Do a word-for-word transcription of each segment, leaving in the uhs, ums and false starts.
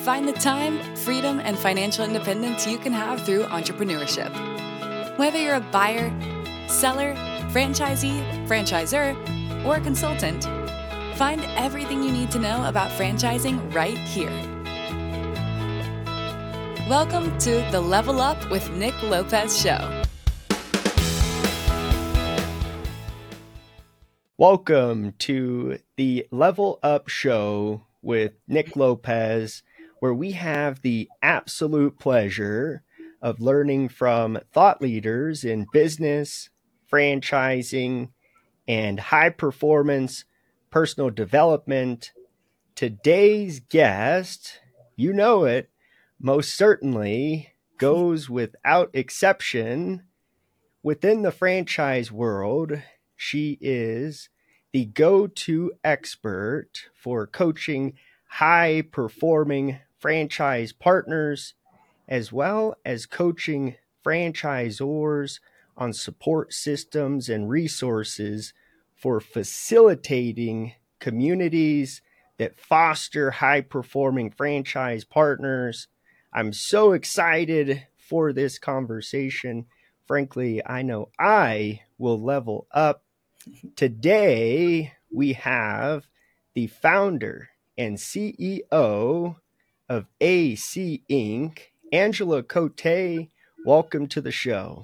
Find the time, freedom, and financial independence you can have through entrepreneurship. Whether you're a buyer, seller, franchisee, franchisor, or a consultant, find everything you need to know about franchising right here. Welcome to the Level Up with Nick Lopez show. Welcome to the Level Up show with Nick Lopez, where we have the absolute pleasure of learning from thought leaders in business, franchising, and high performance personal development. Today's guest, you know it, most certainly goes without exception within the franchise world. She is the go-to expert for coaching high-performing franchise partners, as well as coaching franchisors on support systems and resources for facilitating communities that foster high-performing franchise partners. I'm so excited for this conversation. Frankly, I know I will level up. Today, we have the founder and C E O of A C Incorporated, Angela Cote. Welcome to the show.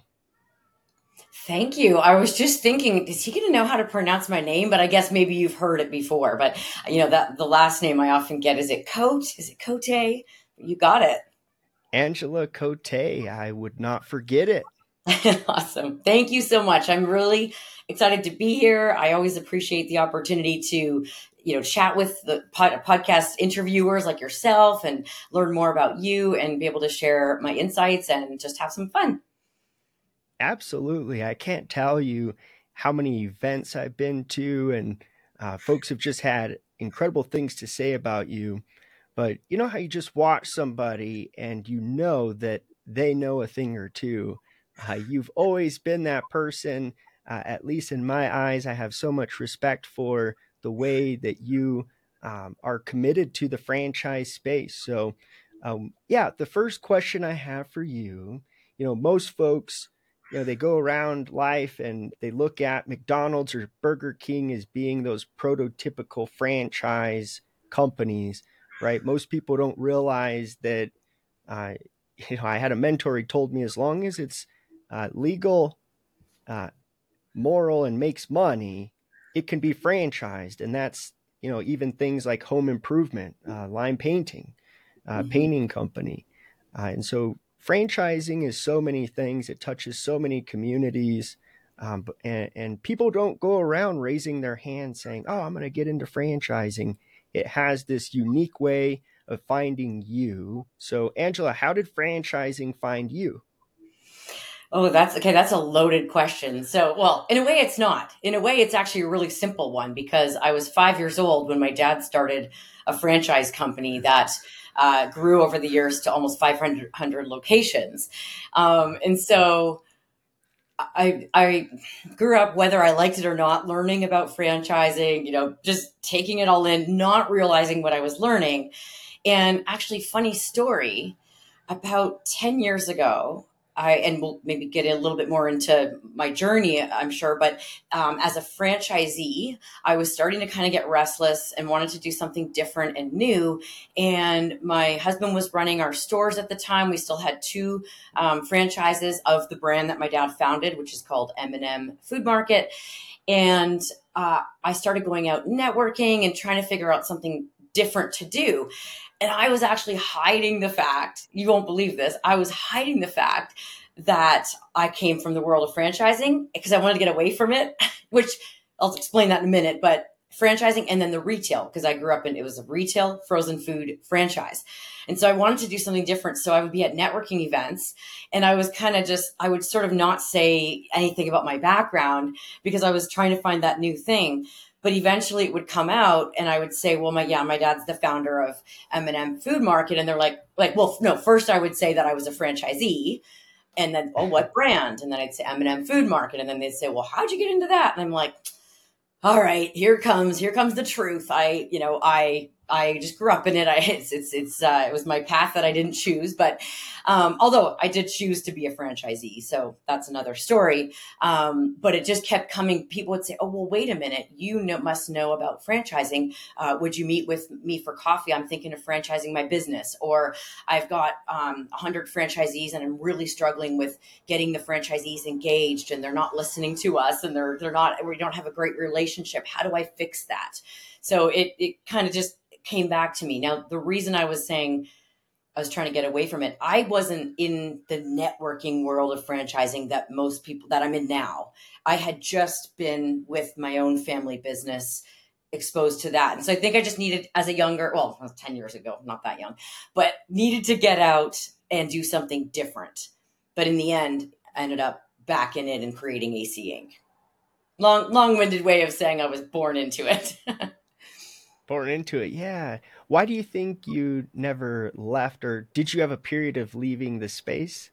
Thank you. I was just thinking, is he going to know how to pronounce my name? But I guess maybe you've heard it before. But, you know, that the last name I often get, is it Cote? Is it Cote? You got it. Angela Cote. I would not forget it. Awesome. Thank you so much. I'm really excited to be here. I always appreciate the opportunity to, you know, chat with the pod- podcast interviewers like yourself and learn more about you and be able to share my insights and just have some fun. Absolutely. I can't tell you how many events I've been to, and uh, folks have just had incredible things to say about you. But you know how you just watch somebody and you know that they know a thing or two. Uh, you've always been that person, uh, at least in my eyes. I have so much respect for the way that you um, are committed to the franchise space. So, um, yeah, the first question I have for you, you know, most folks, you know, they go around life and they look at McDonald's or Burger King as being those prototypical franchise companies, right? Most people don't realize that, uh, you know, I had a mentor, he told me, as long as it's Uh, legal, uh, moral, and makes money, it can be franchised. And that's, you know, even things like home improvement, uh, line painting, uh, mm-hmm. painting company. Uh, and so franchising is so many things. It touches so many communities. Um, and, and people don't go around raising their hand saying, oh, I'm going to get into franchising. It has this unique way of finding you. So, Angela, how did franchising find you? Oh, that's okay. That's a loaded question. So, well, in a way it's not. In a way, it's actually a really simple one, because I was five years old when my dad started a franchise company that uh, grew over the years to almost five hundred locations. Um, and so I, I grew up, whether I liked it or not, learning about franchising, you know, just taking it all in, not realizing what I was learning. And actually, funny story, about ten years ago, I, and we'll maybe get a little bit more into my journey, I'm sure. But um, as a franchisee, I was starting to kind of get restless and wanted to do something different and new. And my husband was running our stores at the time. We still had two um, franchises of the brand that my dad founded, which is called M and M Food Market. And uh, I started going out networking and trying to figure out something different to do. And I was actually hiding the fact, you won't believe this, I was hiding the fact that I came from the world of franchising because I wanted to get away from it, which I'll explain that in a minute, but franchising and then the retail, because I grew up in, it was a retail frozen food franchise. And so I wanted to do something different. So I would be at networking events and I was kind of just, I would sort of not say anything about my background because I was trying to find that new thing. But eventually it would come out and I would say, well, my, yeah, my dad's the founder of M and M Food Market. And they're like, like, well, no, first I would say that I was a franchisee and then, oh, what brand? And then I'd say M and M Food Market. And then they'd say, well, how'd you get into that? And I'm like, all right, here comes, here comes the truth. I, you know, I I just grew up in it. I, it's, it's, it's, uh, it was my path that I didn't choose, but, um, although I did choose to be a franchisee, so that's another story. Um, but it just kept coming. People would say, oh, well, wait a minute. You know, must know about franchising. Uh, would you meet with me for coffee? I'm thinking of franchising my business, or I've got, um, a hundred franchisees and I'm really struggling with getting the franchisees engaged and they're not listening to us and they're, they're not, we don't have a great relationship. How do I fix that? So it, it kind of just came back to me. Now, the reason I was saying I was trying to get away from it, I wasn't in the networking world of franchising that most people that I'm in now. I had just been with my own family business, exposed to that. And so I think I just needed, as a younger, well, ten years ago, not that young, but needed to get out and do something different. But in the end, I ended up back in it and creating A C Incorporated. Long, long-winded way of saying I was born into it. Born into it, yeah. Why do you think you never left, or did you have a period of leaving the space?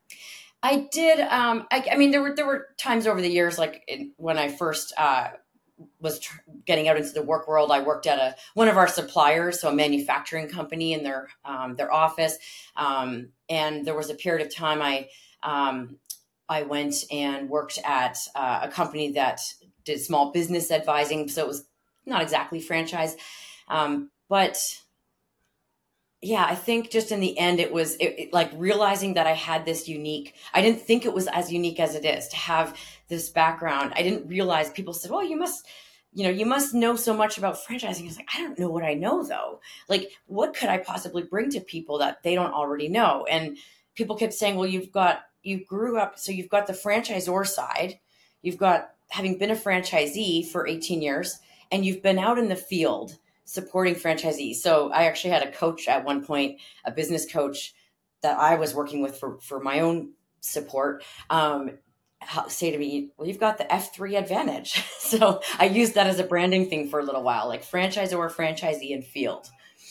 I did. Um, I, I mean, there were there were times over the years, like in, when I first uh, was tr- getting out into the work world. I worked at a one of our suppliers, so a manufacturing company, in their um, their office, um, and there was a period of time I um, I went and worked at uh, a company that did small business advising. So it was not exactly franchise, um, but yeah, I think just in the end, it was it, it, like realizing that I had this unique, I didn't think it was as unique as it is to have this background. I didn't realize, people said, well, you must, you know, you must know so much about franchising. I was like, I don't know what I know though. Like, what could I possibly bring to people that they don't already know? And people kept saying, well, you've got, you grew up, so you've got the franchisor side, you've got having been a franchisee for eighteen years, and you've been out in the field supporting franchisees. So I actually had a coach at one point, a business coach that I was working with for, for my own support, um, say to me, well, you've got the F three advantage. So I used that as a branding thing for a little while, like franchisor, franchisee, and field.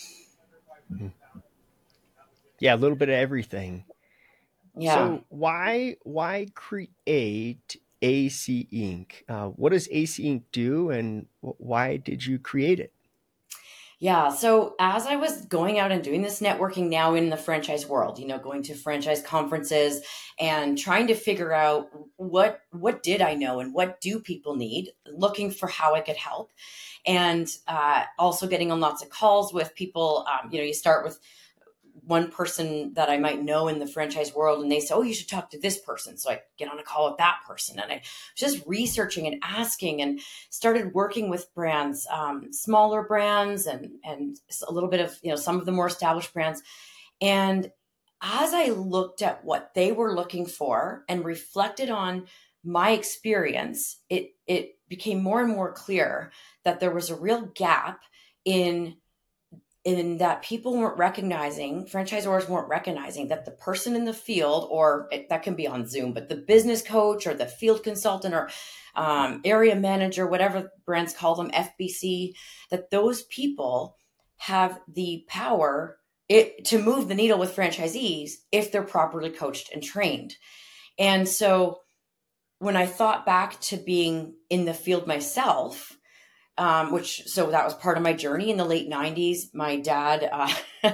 Yeah, a little bit of everything. Yeah. So why why create A C Incorporated? Uh, what does A C Incorporated do, and why did you create it? Yeah. So as I was going out and doing this networking now in the franchise world, you know, going to franchise conferences and trying to figure out what, what did I know and what do people need, looking for how I could help. And uh, also getting on lots of calls with people. Um, you know, you start with one person that I might know in the franchise world, and they say, oh, you should talk to this person. So I get on a call with that person, and I just researching and asking, and started working with brands, um, smaller brands, and, and a little bit of, you know, some of the more established brands. And as I looked at what they were looking for and reflected on my experience, it, it became more and more clear that there was a real gap in in that people weren't recognizing, franchisors weren't recognizing that the person in the field, or it, that can be on Zoom, but the business coach or the field consultant or um, area manager, whatever brands call them, F B C, that those people have the power it, to move the needle with franchisees if they're properly coached and trained. And so when I thought back to being in the field myself, Um, which, so that was part of my journey in the late nineties. My dad, uh,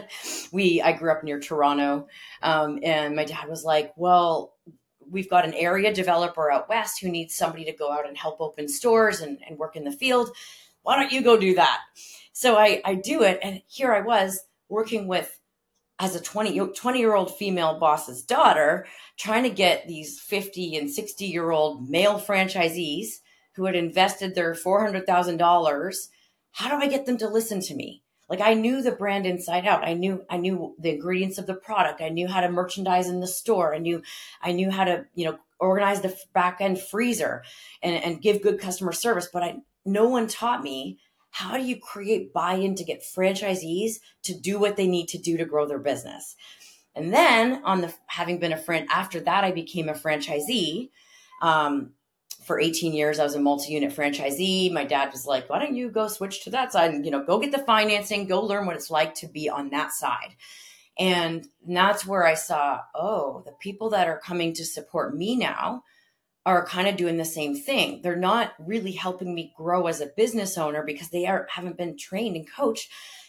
we, I grew up near Toronto, um, and my dad was like, well, we've got an area developer out west who needs somebody to go out and help open stores and, and work in the field. Why don't you go do that? So I, I do it. And here I was working with, as a twenty, twenty year old female boss's daughter, trying to get these fifty and sixty year old male franchisees who had invested their four hundred thousand dollars. How do I get them to listen to me? Like, I knew the brand inside out. I knew, I knew the ingredients of the product. I knew how to merchandise in the store. I knew, I knew how to, you know, organize the back end freezer and, and give good customer service. But I, no one taught me, how do you create buy-in to get franchisees to do what they need to do to grow their business? And then on the, having been a friend, after that, I became a franchisee. Um, For eighteen years, I was a multi-unit franchisee. My dad was like, why don't you go switch to that side and, you know, go get the financing, go learn what it's like to be on that side. And that's where I saw, oh, the people that are coming to support me now are kind of doing the same thing. They're not really helping me grow as a business owner because they are, haven't been trained and coached.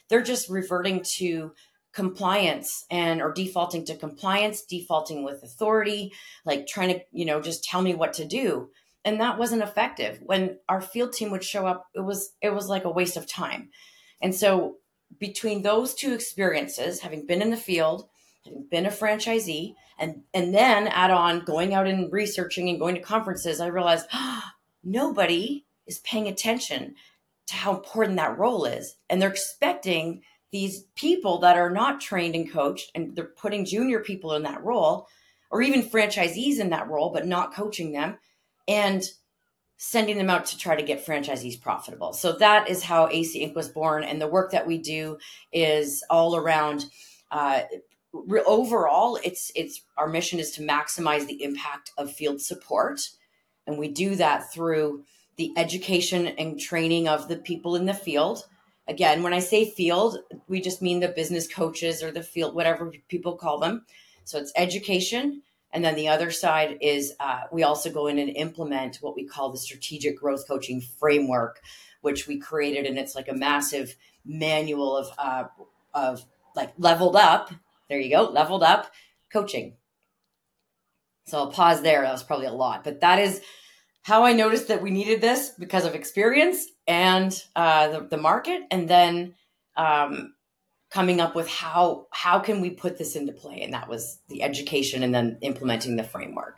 they're just reverting to compliance and or defaulting to compliance, defaulting with authority, like trying to, you know, just tell me what to do. And that wasn't effective. When our field team would show up, it was it was like a waste of time. And so between those two experiences, having been in the field, having been a franchisee, and and then add on going out and researching and going to conferences, I realized oh, nobody is paying attention to how important that role is. And they're expecting these people that are not trained and coached, and they're putting junior people in that role, or even franchisees in that role, but not coaching them and sending them out to try to get franchisees profitable. So that is how A C Inc was born. And the work that we do is all around, uh, re- overall, it's, it's, our mission is to maximize the impact of field support. And we do that through the education and training of the people in the field. Again, when I say field, we just mean the business coaches or the field, whatever people call them. So it's education. And then the other side is uh, we also go in and implement what we call the strategic growth coaching framework, which we created. And it's like a massive manual of, uh, of like leveled up. There you go. Leveled up coaching. So I'll pause there. That was probably a lot, but that is how I noticed that we needed this because of experience and uh, the, the market. And then um, coming up with how how can we put this into play, and that was the education and then implementing the framework.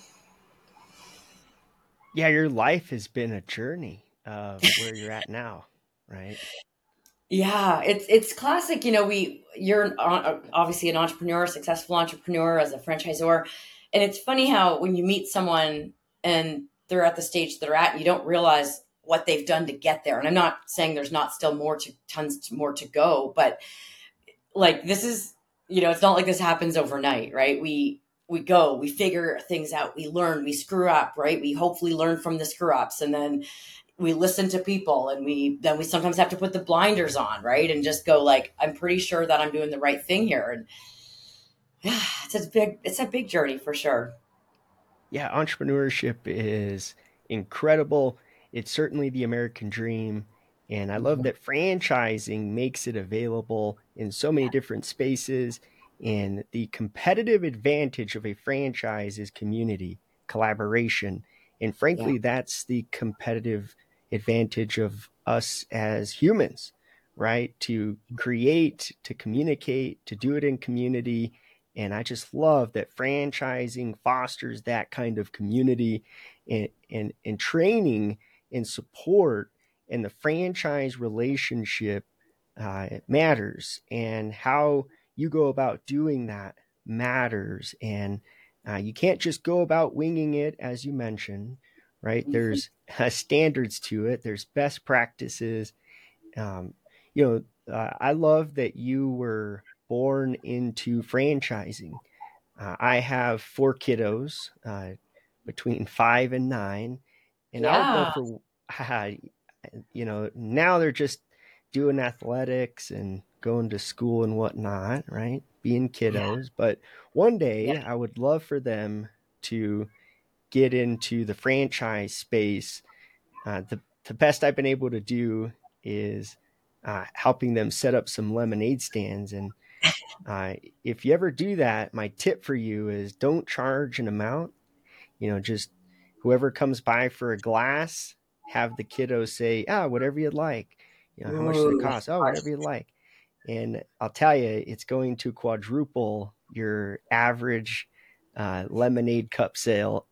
Yeah, your life has been a journey of where you're at now, right? Yeah, it's it's classic. You know, we you're an, obviously an entrepreneur, successful entrepreneur as a franchisor, and it's funny how when you meet someone and they're at the stage they're at, you don't realize what they've done to get there. And I'm not saying there's not still more to tons more to go, but like this is, you know, it's not like this happens overnight, right? We we go, we figure things out, we learn, we screw up, right? We hopefully learn from the screw ups, and then we listen to people, and we then we sometimes have to put the blinders on, right? And just go like, I'm pretty sure that I'm doing the right thing here. And yeah, it's a big it's a big journey for sure. Yeah, entrepreneurship is incredible. It's certainly the American dream. And I love that franchising makes it available in so many different spaces. And the competitive advantage of a franchise is community, collaboration. And frankly, yeah. that's the competitive advantage of us as humans, right? To create, to communicate, to do it in community. And I just love that franchising fosters that kind of community and, and, and training and support. And the franchise relationship uh, it matters, and how you go about doing that matters. And uh, you can't just go about winging it, as you mentioned, right? Mm-hmm. There's uh, standards to it. There's best practices. Um, you know, uh, I love that you were born into franchising. Uh, I have four kiddos uh, between five and nine, and yeah. I would go for, uh, you know, now they're just doing athletics and going to school and whatnot, right? Being kiddos. Yeah. But one day yeah. I would love for them to get into the franchise space. Uh, the, the best I've been able to do is uh, helping them set up some lemonade stands. And uh, if you ever do that, my tip for you is don't charge an amount. You know, just whoever comes by for a glass, have the kiddos say, ah, whatever you'd like. You know, how much does it cost? Oh, whatever you'd like. And I'll tell you, it's going to quadruple your average uh, lemonade cup sale.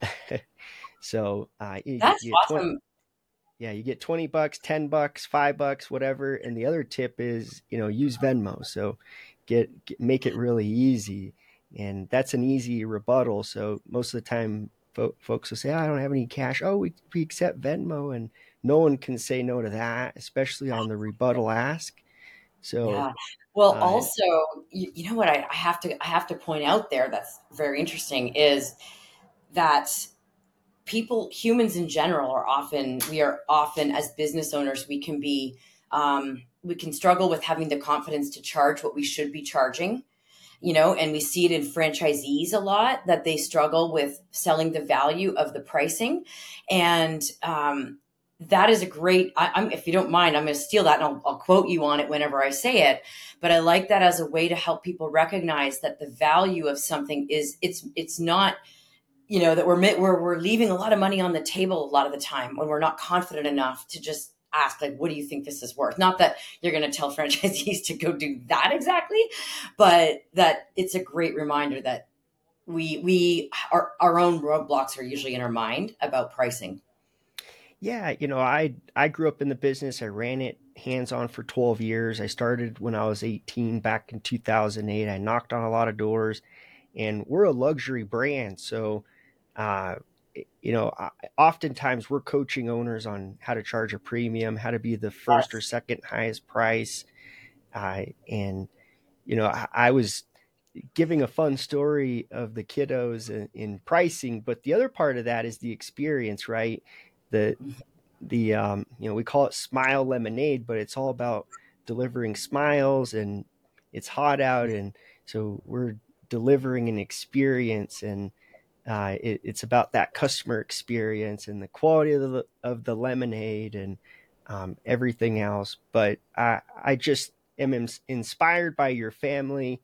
so uh, you, that's you awesome. twenty, yeah, you get twenty bucks, ten bucks, five bucks, whatever. And the other tip is, you know, use Venmo. So get, get make it really easy. And that's an easy rebuttal. So most of the time, fo- folks will say, oh, I don't have any cash. Oh, we, we accept Venmo. And no one can say no to that, especially on the rebuttal ask. So, yeah. Well, uh, also, you, you know what I, I have to I have to point out there that's very interesting is that people, humans in general, are often we are often as business owners we can be um, we can struggle with having the confidence to charge what we should be charging. You know, and we see it in franchisees a lot that they struggle with selling the value of the pricing, and um, that is a great, I, I'm, if you don't mind, I'm going to steal that and I'll, I'll quote you on it whenever I say it. But I like that as a way to help people recognize that the value of something is it's, it's not, you know, that we're, we're, we're leaving a lot of money on the table a lot of the time when we're not confident enough to just ask, like, what do you think this is worth? Not that you're going to tell franchisees to go do that exactly, but that it's a great reminder that we, we, our, our own roadblocks are usually in our mind about pricing. Yeah, you know, I I grew up in the business. I ran it hands-on for twelve years. I started when I was eighteen back in two thousand eight. I knocked on a lot of doors, and we're a luxury brand. So, uh, you know, I, oftentimes we're coaching owners on how to charge a premium, how to be the first or second highest price. Uh, and, you know, I, I was giving a fun story of the kiddos in, in pricing, but the other part of that is the experience, right? The, the, um, you know, we call it Smile Lemonade, but it's all about delivering smiles, and it's hot out. And so we're delivering an experience, and uh, it, it's about that customer experience and the quality of the, of the lemonade and um, everything else. But I, I just am inspired by your family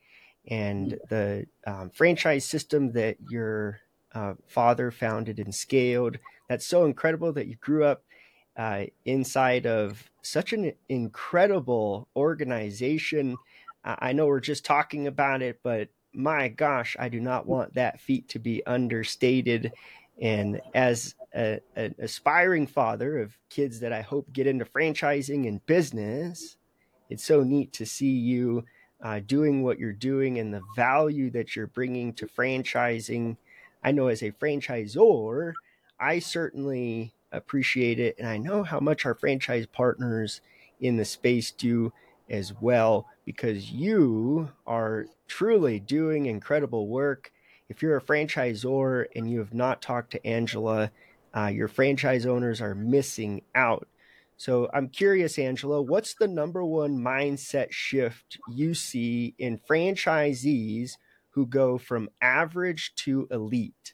and the um, franchise system that your uh, father founded and scaled. That's so incredible that you grew up uh, inside of such an incredible organization. Uh, I know we're just talking about it, but my gosh, I do not want that feat to be understated. And as a, an aspiring father of kids that I hope get into franchising and business, it's so neat to see you uh, doing what you're doing and the value that you're bringing to franchising. I know as a franchisor, I certainly appreciate it. And I know how much our franchise partners in the space do as well, because you are truly doing incredible work. If you're a franchisor and you have not talked to Angela, uh, your franchise owners are missing out. So I'm curious, Angela, what's the number one mindset shift you see in franchisees who go from average to elite?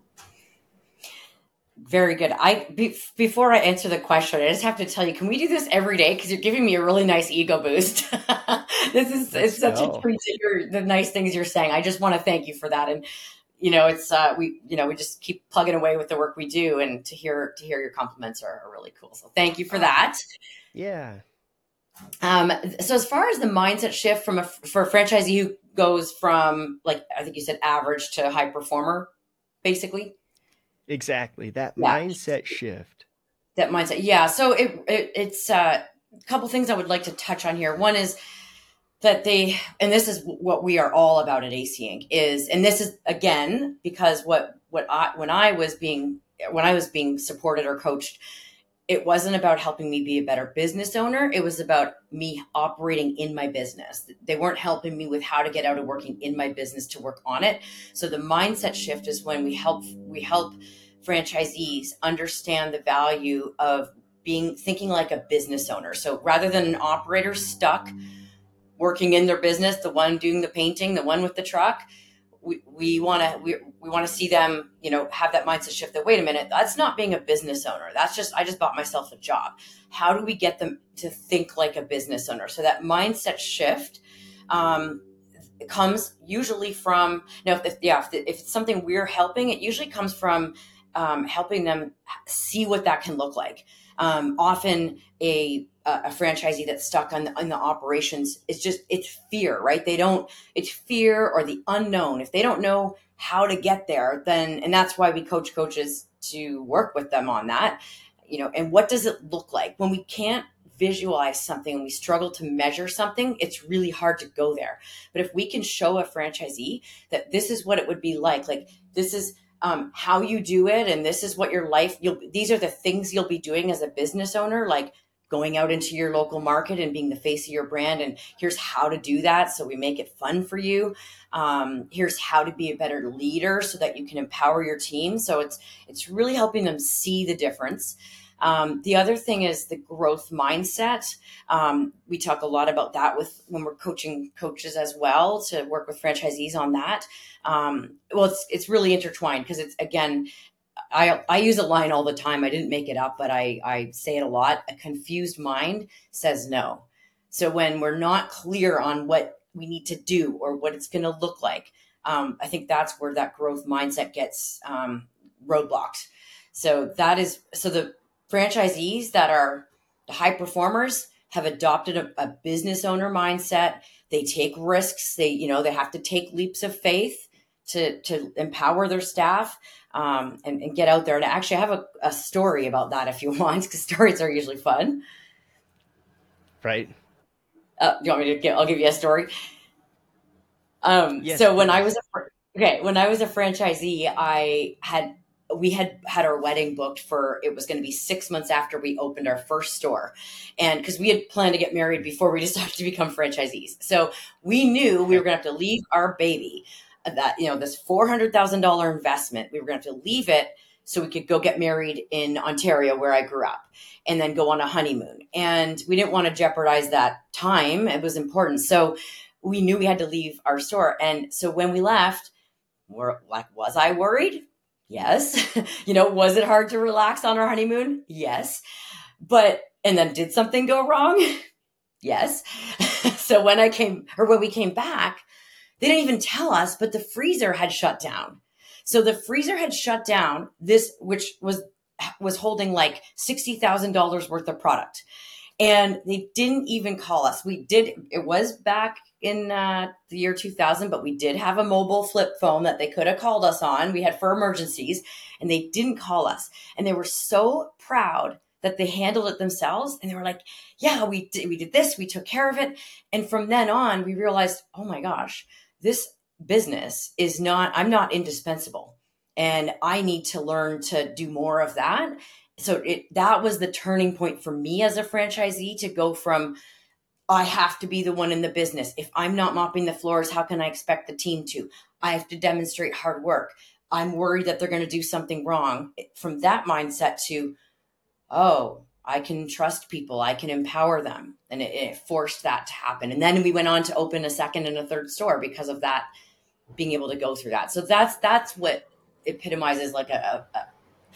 Very good. I be, before I answer the question, I just have to tell you, can we do this every day? Because you're giving me a really nice ego boost. This is it's such a treat to hear the nice things you're saying. I just want to thank you for that. And you know, it's uh, we you know we just keep plugging away with the work we do, and to hear to hear your compliments are, are really cool. So thank you for that. Yeah. Um. So as far as the mindset shift from a for a franchisee who goes from, like, I think you said average to high performer, basically. Exactly. That yeah. mindset shift. That mindset. Yeah. So it, it it's uh, a couple things I would like to touch on here. One is that they, and this is what we are all about at A C Inc is, and this is again, because what, what I, when I was being, when I was being supported or coached, it wasn't about helping me be a better business owner. It was about me operating in my business. They weren't helping me with how to get out of working in my business to work on it. So the mindset shift is when we help, we help franchisees understand the value of being, thinking like a business owner. So rather than an operator stuck working in their business, the one doing the painting, the one with the truck, we we want to we we want to see them, you know, have that mindset shift that, wait a minute, that's not being a business owner. That's just, I just bought myself a job. How do we get them to think like a business owner? So that mindset shift um, comes usually from, you know, if, yeah, if, if it's something we're helping, it usually comes from um, helping them see what that can look like. Um, often a a franchisee that's stuck on the, on the operations is just, it's fear, right? They don't, it's fear or the unknown. If they don't know how to get there, then, and that's why we coach coaches to work with them on that, you know, and what does it look like when we can't visualize something and we struggle to measure something? It's really hard to go there. But if we can show a franchisee that this is what it would be like, like this is um, how you do it, and this is what your life, you'll, these are the things you'll be doing as a business owner, like going out into your local market and being the face of your brand. And here's how to do that. So we make it fun for you. Um, here's how to be a better leader so that you can empower your team. So it's, it's really helping them see the difference. Um, the other thing is the growth mindset. Um, we talk a lot about that with when we're coaching coaches as well, to work with franchisees on that. Um, well, it's, it's really intertwined because it's, again, I, I use a line all the time. I didn't make it up, but I, I say it a lot. A confused mind says no. So when we're not clear on what we need to do or what it's going to look like, um, I think that's where that growth mindset gets um, roadblocked. So that is, so the franchisees that are the high performers have adopted a, a business owner mindset. They take risks. They, you know, they have to take leaps of faith to, to empower their staff um, and, and get out there. And actually I have a, a story about that if you want, because stories are usually fun. Right. Uh, you want me to give, I'll give you a story. Um, Yes, so when please. I was, a, okay, when I was a franchisee, I had, we had had our wedding booked for, it was going to be six months after we opened our first store. And because we had planned to get married before we decided to become franchisees. So we knew we were going to have to leave our baby, that, you know, this four hundred thousand dollars investment, we were going to have to leave it so we could go get married in Ontario where I grew up and then go on a honeymoon. And we didn't want to jeopardize that time. It was important. So we knew we had to leave our store. And so when we left, we're like, was I worried? Yes. You know, was it hard to relax on our honeymoon? Yes. But, and then did something go wrong? Yes. So when I came, or when we came back, they didn't even tell us, but the freezer had shut down. So the freezer had shut down this, which was, was holding like sixty thousand dollars worth of product. And they didn't even call us. We did, it was back in uh, the year two thousand, but we did have a mobile flip phone that they could have called us on. We had for emergencies, and they didn't call us. And they were so proud that they handled it themselves. And they were like, yeah, we did, we did this, we took care of it. And from then on, we realized, oh my gosh, this business is not, I'm not indispensable. And I need to learn to do more of that. So it, that was the turning point for me as a franchisee to go from, I have to be the one in the business. If I'm not mopping the floors, how can I expect the team to? I have to demonstrate hard work. I'm worried that they're going to do something wrong. From that mindset to, oh, I can trust people. I can empower them. And it, it forced that to happen. And then we went on to open a second and a third store because of that, being able to go through that. So that's, that's what epitomizes like a, a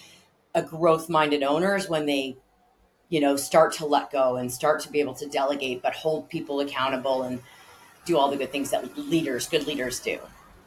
a growth-minded owners when they, you know, start to let go and start to be able to delegate, but hold people accountable and do all the good things that leaders, good leaders do.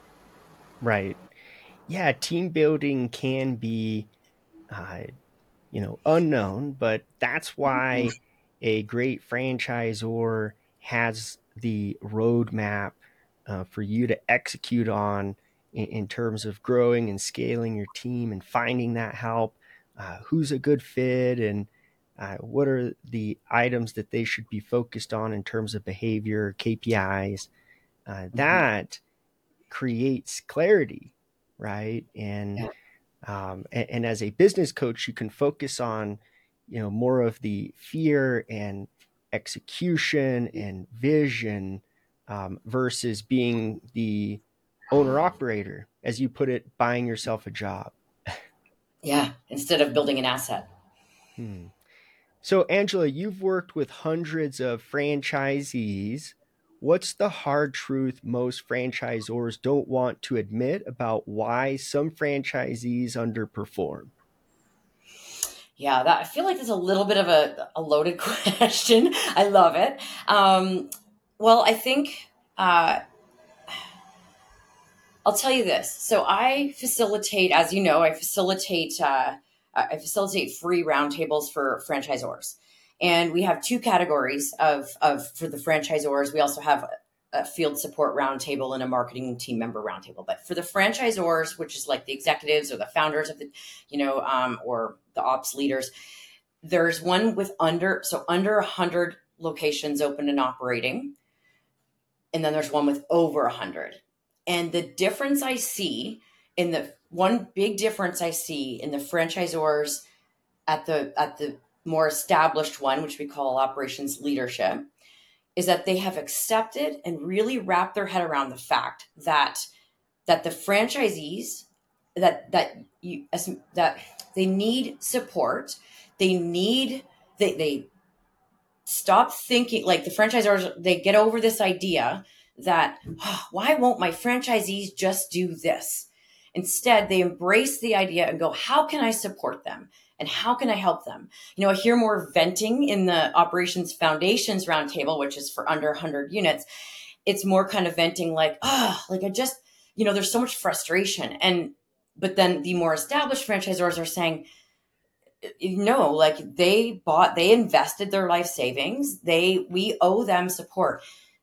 Right. Yeah. Team building can be, uh, you know, unknown, but that's why a great franchisor has the roadmap uh, for you to execute on in, in terms of growing and scaling your team and finding that help. Uh, who's a good fit and uh, what are the items that they should be focused on in terms of behavior, K P Is. Uh, that creates clarity, right? And, Yeah. um, and and as a business coach, you can focus on, you know, more of the fear and execution and vision um, versus being the owner operator, as you put it, buying yourself a job. Yeah. Instead of building an asset. Hmm. So, Angela, you've worked with hundreds of franchisees. What's the hard truth most franchisors don't want to admit about why some franchisees underperform? Yeah, that, I feel like it's a little bit of a, a loaded question. I love it. Um, well, I think uh, I'll tell you this. So I facilitate, as you know, I facilitate uh, I facilitate free roundtables for franchisors, and we have two categories of of for the franchisors. We also have a field support roundtable and a marketing team member roundtable. But for the franchisors, which is like the executives or the founders of the, you know, um, or the ops leaders, there's one with under so under a hundred locations open and operating, and then there's one with over a hundred. And the difference I see in the one big difference I see in the franchisors at the at the more established one, which we call operations leadership, is that they have accepted and really wrapped their head around the fact that that the franchisees that that you that they need support, they need they they stop thinking like the franchisors. They get over this idea that, oh, why won't my franchisees just do this? Instead, they embrace the idea and go, how can I support them? And how can I help them? You know, I hear more venting in the Operations Foundations Roundtable, which is for under one hundred units. It's more kind of venting like, oh, like I just, you know, there's so much frustration. And, but then the more established franchisors are saying, no, like they bought, they invested their life savings. They, we owe them support.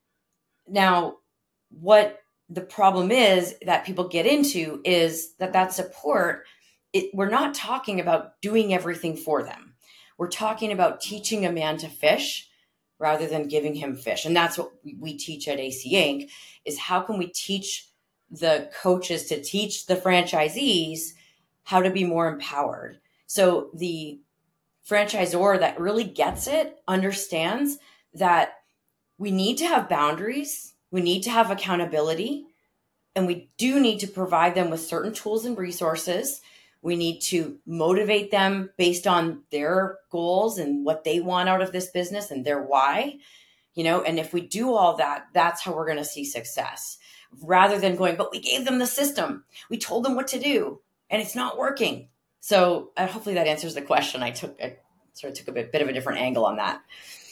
Now, what the problem is that people get into is that that support, it, we're not talking about doing everything for them. We're talking about teaching a man to fish rather than giving him fish. And that's what we teach at A C Inc is how can we teach the coaches to teach the franchisees how to be more empowered. So the franchisor that really gets it understands that we need to have boundaries. We need to have accountability, and we do need to provide them with certain tools and resources. We need to motivate them based on their goals and what they want out of this business and their why, you know, and if we do all that, that's how we're going to see success rather than going, but we gave them the system. We told them what to do and it's not working. So uh, hopefully that answers the question. I took, I sort of took a bit, bit of a different angle on that.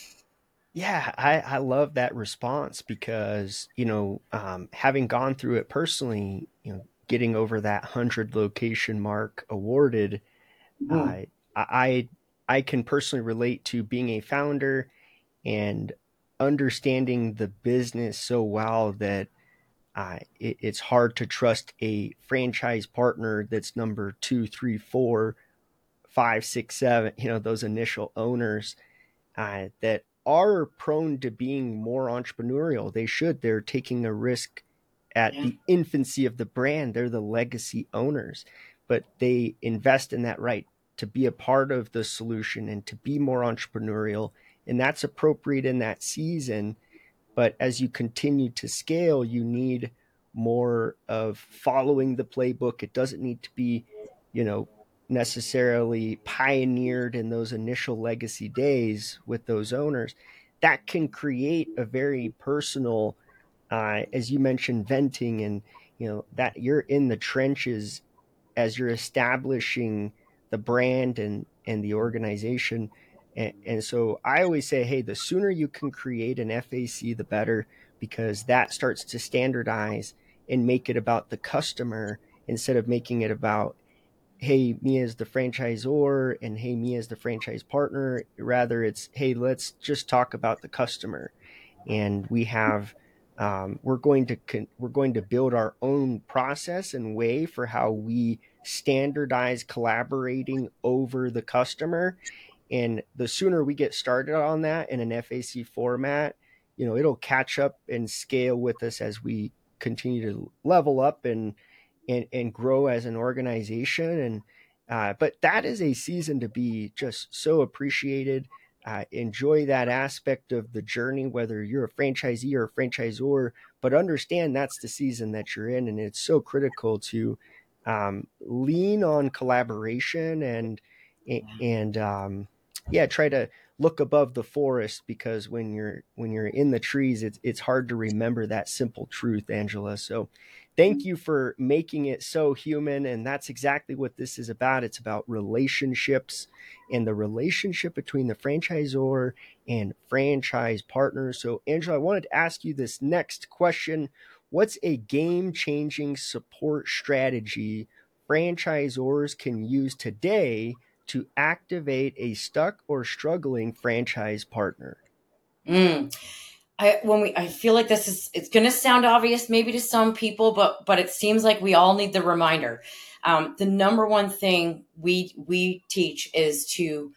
Yeah, I, I love that response because, you know, um, having gone through it personally, you know, getting over that hundred location mark awarded, mm. uh, I, I can personally relate to being a founder and understanding the business so well that uh, it, it's hard to trust a franchise partner that's number two, three, four, five, six, seven, you know, those initial owners uh, that are prone to being more entrepreneurial. They should. They're taking a risk at yeah. the infancy of the brand. They're the legacy owners, but they invest in that right to be a part of the solution and to be more entrepreneurial. And that's appropriate in that season. But as you continue to scale, you need more of following the playbook. It doesn't need to be, you know, necessarily pioneered in those initial legacy days with those owners. That can create a very personal, uh, as you mentioned, venting, and you know that you're in the trenches as you're establishing the brand and and the organization. And, and so I always say, hey, the sooner you can create an F A C, the better, because that starts to standardize and make it about the customer instead of making it about, hey, me as the franchisor and hey, me as the franchise partner. Rather, it's, hey, let's just talk about the customer. And we have, um, we're going to, con- we're going to build our own process and way for how we standardize collaborating over the customer. And the sooner we get started on that in an F A C format, you know, it'll catch up and scale with us as we continue to level up and, and, and grow as an organization. And, uh, but that is a season to be just so appreciated. Uh, enjoy that aspect of the journey, whether you're a franchisee or a franchisor, but understand that's the season that you're in. And it's so critical to um, lean on collaboration and, and, um, yeah, try to look above the forest, because when you're when you're in the trees, it's it's hard to remember that simple truth, Angela. So thank you for making it so human. And that's exactly what this is about. It's about relationships and the relationship between the franchisor and franchise partners. So Angela, I wanted to ask you this next question. What's a game-changing support strategy franchisors can use today to activate a stuck or struggling franchise partner? Mm. I, when we, I feel like this is, it's going to sound obvious maybe to some people, but, but it seems like we all need the reminder. Um, the number one thing we, we teach is to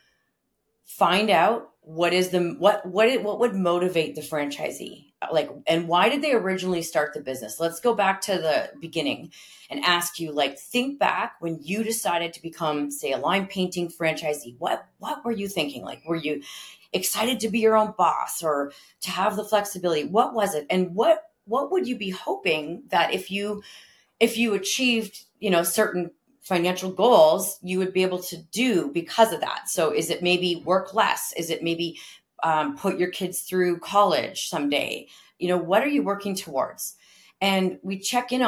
find out what is the, what, what, it, what would motivate the franchisee? Like, and why did they originally start the business? Let's go back to the beginning and ask you, like, think back when you decided to become, say, a line painting franchisee. What, what were you thinking? Like, were you excited to be your own boss or to have the flexibility? What was it? And what, what would you be hoping that if you, if you achieved, you know, certain financial goals, you would be able to do because of that? So is it maybe work less? Is it maybe um, put your kids through college someday? You know, what are you working towards? And we check in on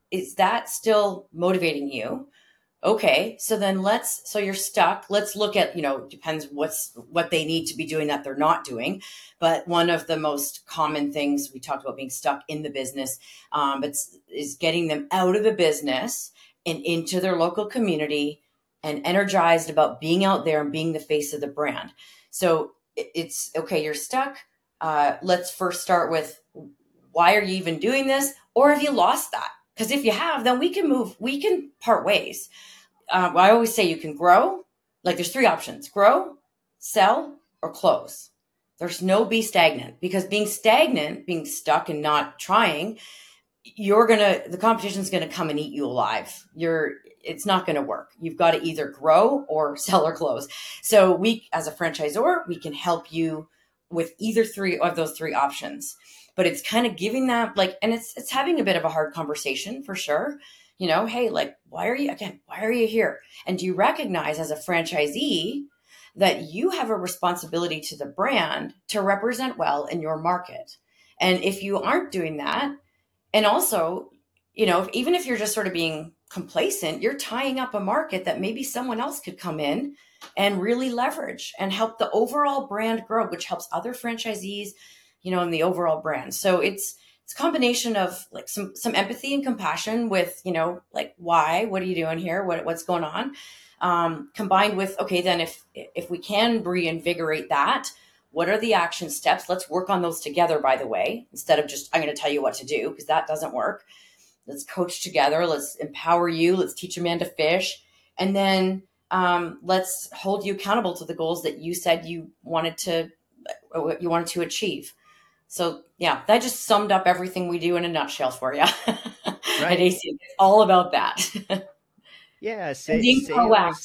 is that still motivating you? Okay, so then let's, so you're stuck. Let's look at, you know, depends what's, what they need to be doing that they're not doing. But one of the most common things we talked about being stuck in the business, um, but is getting them out of the business and into their local community and energized about being out there and being the face of the brand. So it's okay, you're stuck. Uh, let's first start with, why are you even doing this? Or have you lost that? Because if you have, then we can move, we can part ways. Uh, I always say you can grow. Like there's three options: grow, sell, or close. There's no be stagnant, because being stagnant, being stuck and not trying, you're going to, the competition's going to come and eat you alive. You're, it's not going to work. You've got to either grow or sell or close. So we, as a franchisor, we can help you with either three of those three options. But it's kind of giving that, like, and it's it's having a bit of a hard conversation for sure. You know, hey, like, why are you, again, why are you here? And do you recognize as a franchisee that you have a responsibility to the brand to represent well in your market? And if you aren't doing that, and also, you know, even if you're just sort of being complacent, you're tying up a market that maybe someone else could come in and really leverage and help the overall brand grow, which helps other franchisees, you know, in the overall brand. So it's it's a combination of like some some empathy and compassion with, you know, like, why, what are you doing here? What what's going on? Um, combined with, okay, then if if we can reinvigorate that, what are the action steps? Let's work on those together, by the way, instead of just, I'm going to tell you what to do, because that doesn't work. Let's coach together. Let's empower you. Let's teach a man to fish. And then um, let's hold you accountable to the goals that you said you wanted to, you wanted to achieve. So yeah, that just summed up everything we do in a nutshell for you. Right. At A C. It's all about that. Yeah. Say, being sales, proactive.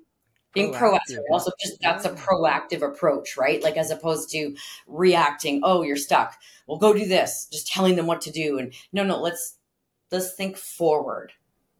Being proactive. proactive. Also, just that's a proactive approach, right? Like, as opposed to reacting. Oh, you're stuck. Well, go do this. Just telling them what to do. And no, no, let's let's think forward.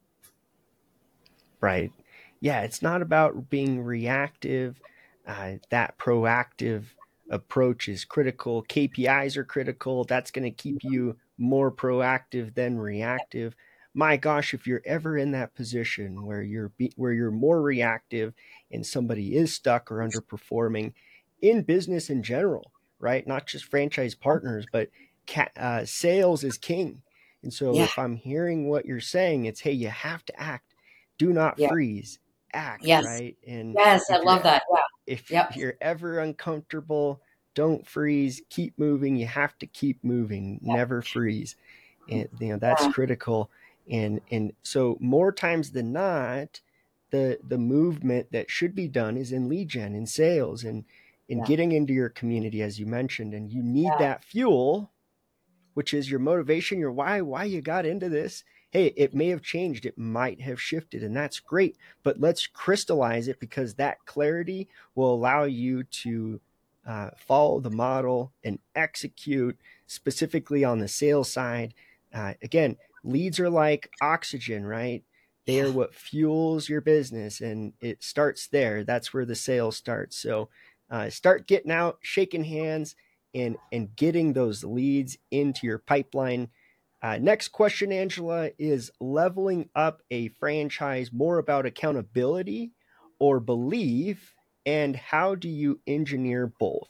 Right. Yeah, it's not about being reactive. Uh, that proactive approach is critical. K P Is are critical. That's going to keep you more proactive than reactive. My gosh, if you're ever in that position where you're be, where you're more reactive and somebody is stuck or underperforming in business in general, right? Not just franchise partners, but ca- uh, sales is king. And so Yeah. if I'm hearing what you're saying, it's, hey, you have to act. Do not Yeah. freeze. Act, Yes. right? And Yes, I if love you're that. Yeah. if Yep. you're ever uncomfortable, don't freeze. Keep moving. You have to keep moving. Never freeze. And you know that's Yeah. critical. And and so more times than not, the the movement that should be done is in lead gen, in sales, and in Yeah. getting into your community, as you mentioned. And you need Yeah. that fuel, which is your motivation, your why, why you got into this. Hey, it may have changed. It might have shifted, and that's great. But let's crystallize it, because that clarity will allow you to uh, follow the model and execute specifically on the sales side. Uh, again, leads are like oxygen, right? They Yeah. are what fuels your business, and it starts there. That's where the sales starts. So uh, start getting out, shaking hands, and and getting those leads into your pipeline. Uh, next question, Angela, is leveling up a franchise more about accountability or belief, and how do you engineer both?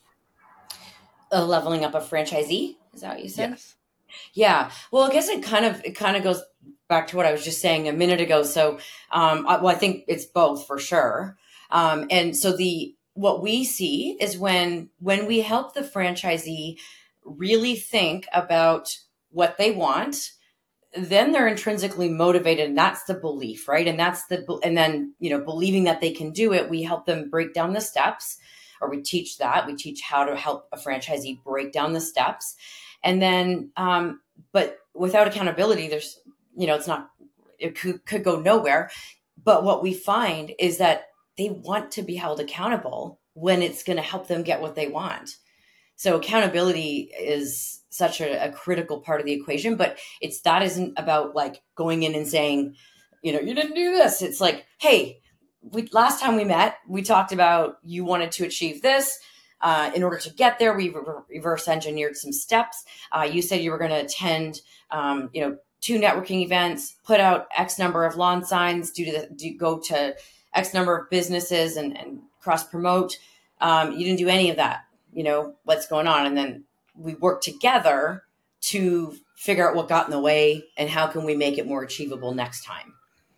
Uh, leveling up a franchisee. Is that what you said? Yes. Yeah. Well, I guess it kind of it kind of goes back to what I was just saying a minute ago. So, um, I, well, I think it's both for sure. Um, and so the what we see is when when we help the franchisee really think about what they want, then they're intrinsically motivated, and that's the belief, right? And that's the and then, you know, believing that they can do it, we help them break down the steps, or we teach that we teach how to help a franchisee break down the steps. And then um but without accountability, there's, you know, it's not, it could, could go nowhere. But what we find is that they want to be held accountable when it's going to help them get what they want. So accountability is such a, a critical part of the equation, but it's, that isn't about like going in and saying, you know, you didn't do this. It's like, hey, we, last time we met, we talked about you wanted to achieve this. Uh, in order to get there, we re- reverse engineered some steps. Uh, you said you were going to attend, um, you know, two networking events, put out X number of lawn signs, do to the, do go to X number of businesses and, and cross promote. Um, you didn't do any of that. You know, what's going on? And then we work together to figure out what got in the way and how can we make it more achievable next time.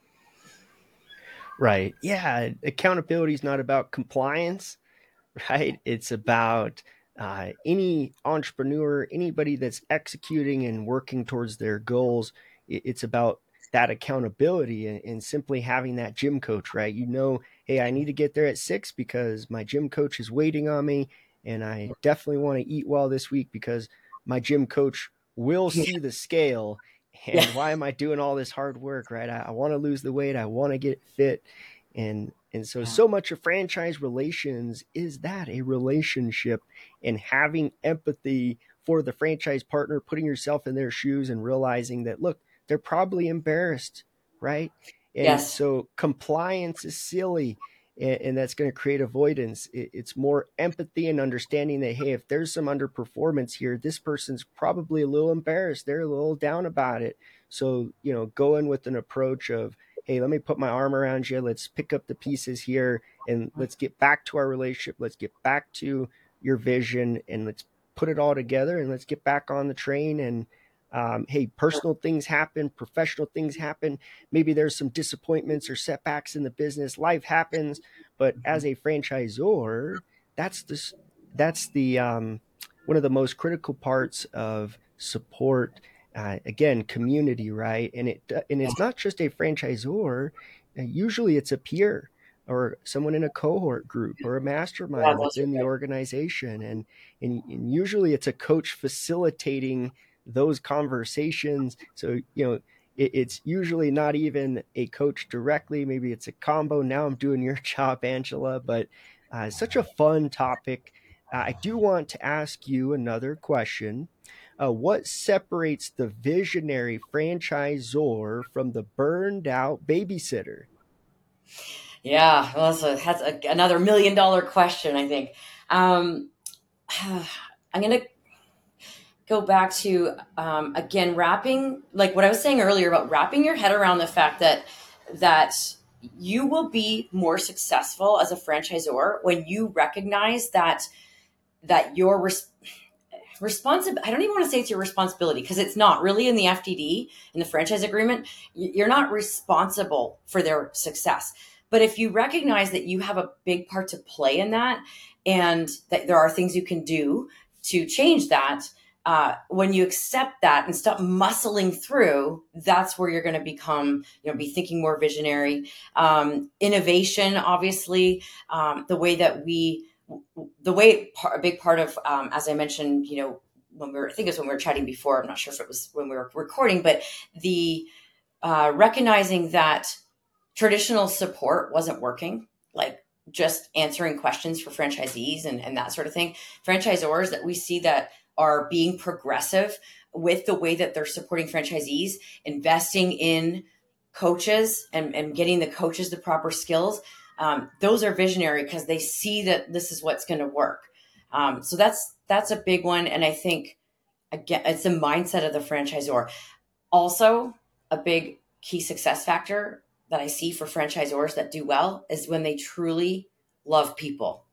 Right. Yeah. Accountability is not about compliance, right? It's about uh, any entrepreneur, anybody that's executing and working towards their goals. It's about that accountability and, and simply having that gym coach, right? You know, hey, I need to get there at six because my gym coach is waiting on me. And I definitely want to eat well this week because my gym coach will see the scale. And Yeah. why am I doing all this hard work, right? I, I want to lose the weight. I want to get fit. And and so, Yeah. so much of franchise relations is that, a relationship, and having empathy for the franchise partner, putting yourself in their shoes and realizing that, look, they're probably embarrassed, right? And Yes. so compliance is silly, and, and that's going to create avoidance. It, it's more empathy and understanding that, hey, if there's some underperformance here, this person's probably a little embarrassed. They're a little down about it. So, you know, go in with an approach of, hey, let me put my arm around you. Let's pick up the pieces here and let's get back to our relationship. Let's get back to your vision and let's put it all together and let's get back on the train. And um, hey, personal things happen, professional things happen. Maybe there's some disappointments or setbacks in the business. Life happens. But as a franchisor, that's the, that's the um, one of the most critical parts of support. Uh, again, community, right? And it and it's not just a franchisor. Uh, usually, it's a peer or someone in a cohort group or a Yeah, mastermind those are within the good. organization, and, and and usually it's a coach facilitating those conversations. So you know, it, it's usually not even a coach directly. Maybe it's a combo. Now I'm doing your job, Angela, but uh, such a fun topic. Uh, I do want to ask you another question. Uh, what separates the visionary franchisor from the burned out babysitter? Yeah, well, that's, a, that's a, another million dollar question, I think. Um, I'm going to go back to, um, again, wrapping, like what I was saying earlier about wrapping your head around the fact that, that you will be more successful as a franchisor when you recognize that, that your res- responsibility, I don't even want to say it's your responsibility because it's not really in the F D D, in the franchise agreement. You're not responsible for their success. But if you recognize that you have a big part to play in that and that there are things you can do to change that, uh, when you accept that and stop muscling through, that's where you're going to become, you know, be thinking more visionary. Um, innovation, obviously, um, the way that we, the way a big part of, um, as I mentioned, you know, when we were, I think it was when we were chatting before, I'm not sure if it was when we were recording, but the uh, recognizing that traditional support wasn't working, like just answering questions for franchisees and, and that sort of thing. Franchisors that we see that are being progressive with the way that they're supporting franchisees, investing in coaches and, and getting the coaches the proper skills. Um, those are visionary because they see that this is what's going to work. Um, so that's that's a big one. And I think, again, it's the mindset of the franchisor. Also, a big key success factor that I see for franchisors that do well is when they truly love people.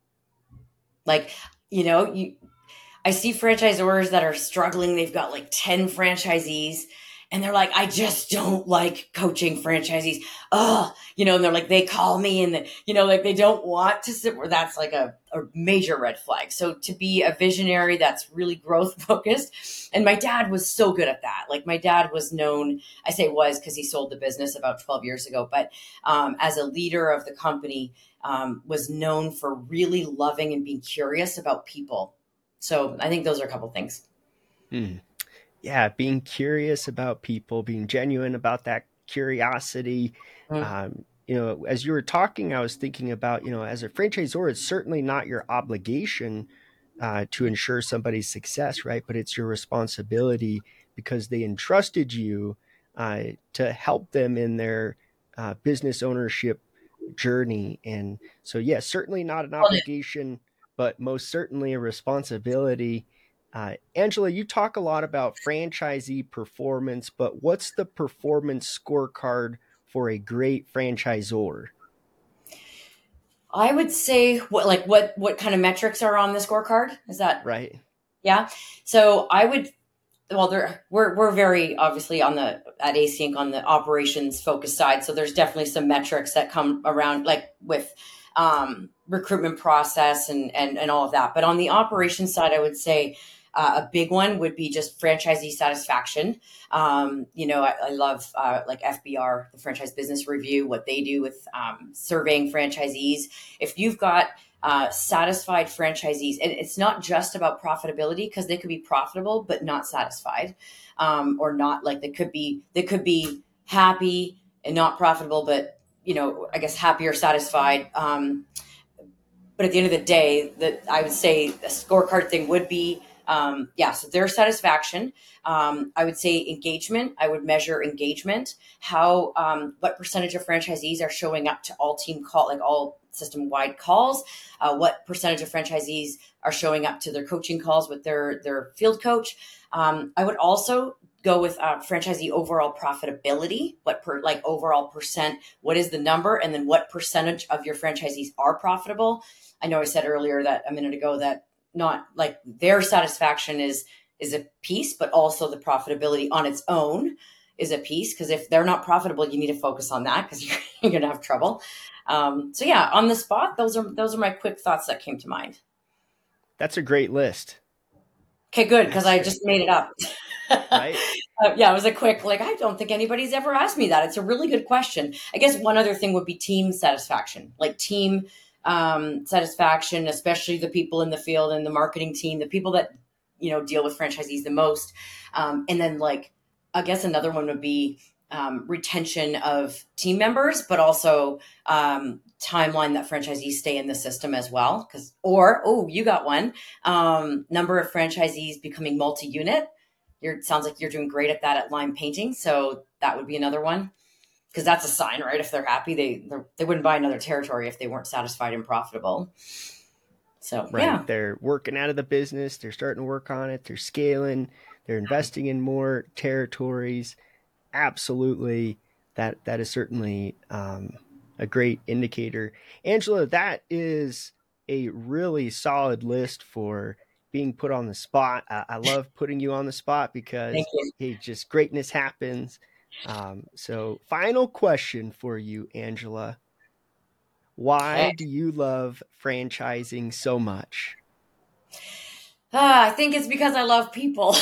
Like, you know, you I see franchisors that are struggling. They've got like ten franchisees and they're like, I just don't like coaching franchisees. Oh, you know, and they're like, they call me and, the, you know, like they don't want to sit where that's like a, a major red flag. So to be a visionary that's really growth focused. And my dad was so good at that. Like my dad was known, I say was because he sold the business about twelve years ago, but um, as a leader of the company, um, was known for really loving and being curious about people. So I think those are a couple things. Hmm. Yeah, being curious about people, being genuine about that curiosity. Mm. Um, you know, as you were talking, I was thinking about, you know, as a franchisor, it's certainly not your obligation uh, to ensure somebody's success, right? But it's your responsibility because they entrusted you uh, to help them in their uh, business ownership journey. And so, yes, yeah, certainly not an obligation, but most certainly a responsibility. Uh, Angela, you talk a lot about franchisee performance, but what's the performance scorecard for a great franchisor? I would say what like what what kind of metrics are on the scorecard? Is that Right. yeah? So I would well there we're we're very obviously on the at A C Inc on the operations focused side. So there's definitely some metrics that come around like with um, recruitment process and and and all of that. But on the operations side, I would say uh, a big one would be just franchisee satisfaction. Um, you know, I, I love uh, like F B R, the Franchise Business Review, what they do with um, surveying franchisees. If you've got uh, satisfied franchisees, and it's not just about profitability because they could be profitable but not satisfied, um, or not like they could be they could be happy and not profitable, but you know, I guess happy or satisfied. Um, but at the end of the day, that I would say the scorecard thing would be, um, yeah, so their satisfaction. Um, I would say engagement. I would measure engagement. How, um, what percentage of franchisees are showing up to all team call, like all system wide calls? Uh, what percentage of franchisees are showing up to their coaching calls with their their field coach? Um, I would also go with uh, franchisee overall profitability. What per like overall percent? What is the number, and then what percentage of your franchisees are profitable? I know I said earlier that a minute ago that not like their satisfaction is is a piece, but also the profitability on its own is a piece. Because if they're not profitable, you need to focus on that because you're, you're going to have trouble. Um, so yeah, on the spot, those are those are my quick thoughts that came to mind. That's a great list. Okay, good, because I just made it up. Right? uh, yeah, it was a quick, like, I don't think anybody's ever asked me that. It's a really good question. I guess one other thing would be team satisfaction, like team um, satisfaction, especially the people in the field and the marketing team, the people that, you know, deal with franchisees the most. Um, and then like, I guess another one would be um, retention of team members, but also um, timeline that franchisees stay in the system as well. Because, or, oh, you got one, um, number of franchisees becoming multi-unit. You're, sounds like you're doing great at that at Lime Painting. So that would be another one. Because that's a sign, right? If they're happy, they they wouldn't buy another territory if they weren't satisfied and profitable. So, right. Yeah. They're working out of the business. They're starting to work on it. They're scaling. They're investing in more territories. Absolutely. That, that is certainly um, a great indicator. Angela, that is a really solid list for being put on the spot. I, I love putting you on the spot because, hey, just greatness happens. Um, so final question for you, Angela. Why Okay. do you love franchising so much? Ah, I think it's because I love people.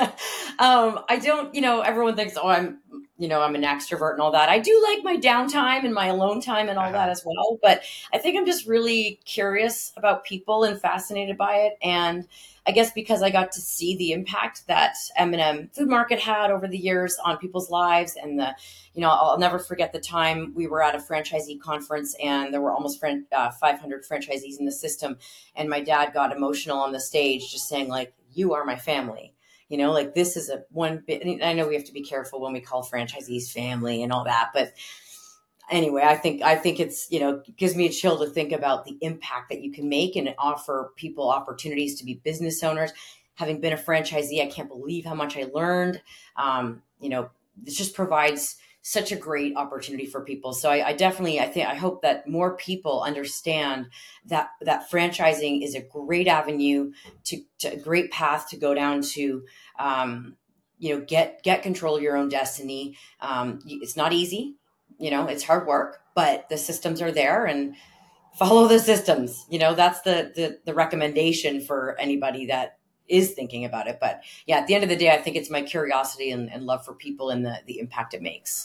um, I don't, you know, everyone thinks, oh, I'm, you know, I'm an extrovert and all that. I do like my downtime and my alone time and all Uh-huh. that as well. But I think I'm just really curious about people and fascinated by it. And I guess because I got to see the impact that M and M Food Market had over the years on people's lives, and the, you know, I'll never forget the time we were at a franchisee conference and there were almost fran- uh, five hundred franchisees in the system, and my dad got emotional on the stage, just saying like, "You are my family." You know, like this is a one bit. I know we have to be careful when we call franchisees family and all that, but anyway, I think I think it's, you know, gives me a chill to think about the impact that you can make and offer people opportunities to be business owners. Having been a franchisee, I can't believe how much I learned. Um, you know, it just provides such a great opportunity for people. So I, I definitely, I think, I hope that more people understand that that franchising is a great avenue to, to a great path to go down to. Um, you know, get get control of your own destiny. Um, it's not easy. You know, it's hard work, but the systems are there, and follow the systems. You know, that's the, the, the recommendation for anybody that is thinking about it. But yeah, at the end of the day, I think it's my curiosity and, and love for people and the, the impact it makes.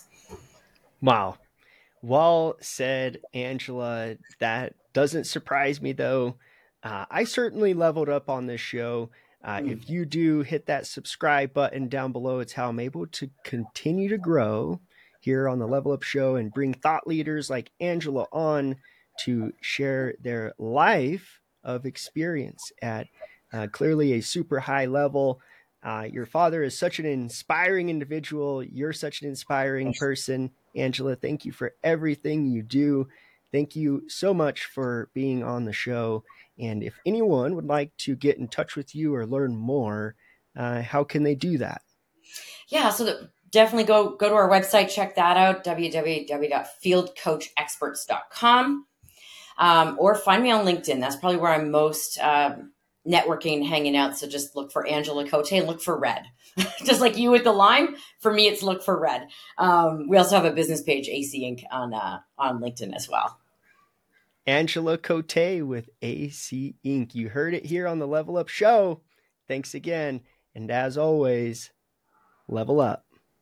Wow. Well said, Angela. That doesn't surprise me, though. Uh, I certainly leveled up on this show. Uh, Mm. If you do hit that subscribe button down below, it's how I'm able to continue to grow here on the Level Up Show and bring thought leaders like Angela on to share their life of experience at uh, clearly a super high level. Uh, your father is such an inspiring individual. You're such an inspiring person. Angela, thank you for everything you do. thank you so much for being on the show. And if anyone would like to get in touch with you or learn more, uh, how can they do that? Yeah, so the, definitely go go to our website, check that out, w w w dot field coach experts dot com. Um, or find me on LinkedIn. That's probably where I'm most um, networking, hanging out. So just look for Angela Cote and look for Red. Just like you with the lime, for me, it's look for Red. Um, we also have a business page, A C Incorporated, on uh, on LinkedIn as well. Angela Cote with A C Incorporated. You heard it here on the Level Up Show. Thanks again. And as always, level up.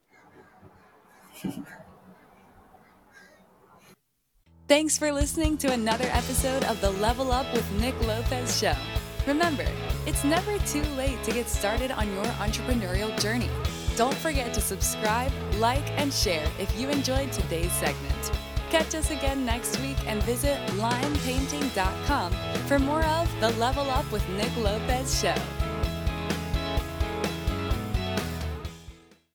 Thanks for listening to another episode of the Level Up with Nick Lopez show. Remember, it's never too late to get started on your entrepreneurial journey. Don't forget to subscribe, like, and share if you enjoyed today's segment. Catch us again next week and visit lime painting dot com for more of the Level Up with Nick Lopez show.